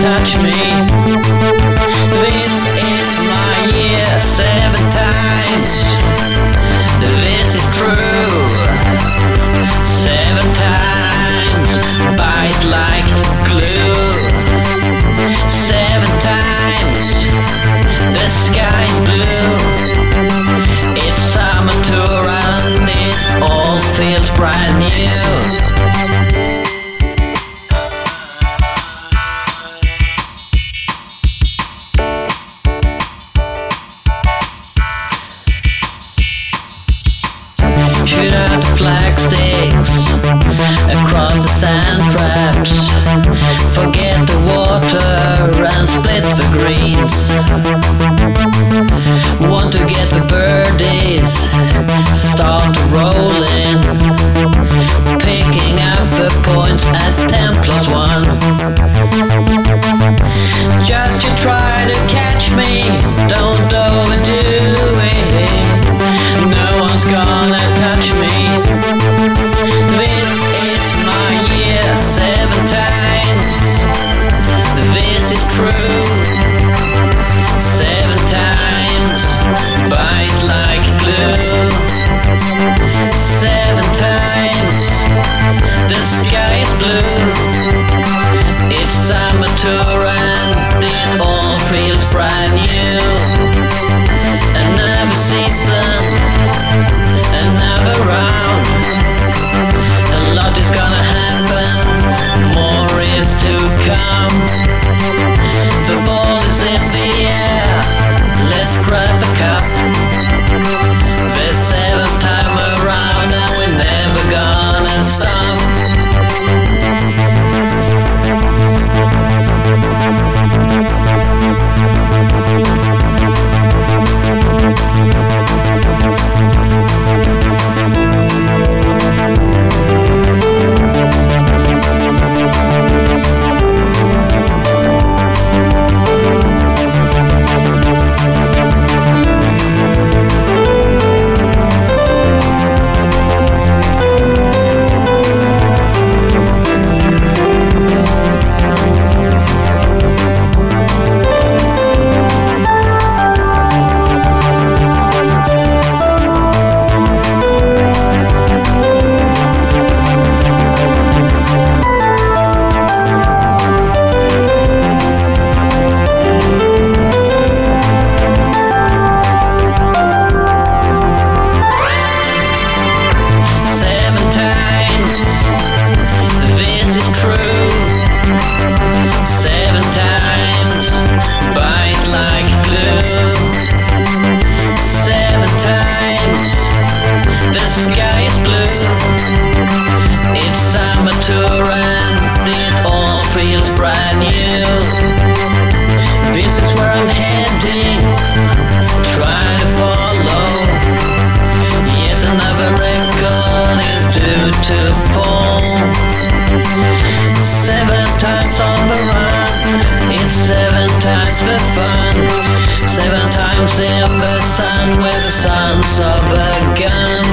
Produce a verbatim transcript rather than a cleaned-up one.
touch me. This is my year seven times. This is true. Seven times bite like glue. Seven times the sky's blue. It's summer tour and it all feels brand new. Shoot out the flag sticks across the sand traps. Forget the water and split the greens. Want to get the birdies, start rolling, picking up the points at ten plus one. Just you try to catch me, don't overdo it. No one's gonna touch me. This is my year seven times. This is true. Seven times bite like glue. Seven times the sky is blue. It's summer tour and it all feels brand new. Another season, another round. A lot is gonna happen, more is to come. The ball is in the air, let's grab the cup. The seventh time around and we're never gonna stop. Brand new. This is where I'm heading, trying to follow. Yet another record is due to fall. Seven times on the run, it's seven times the fun. Seven times in the sun with the sons of a gun.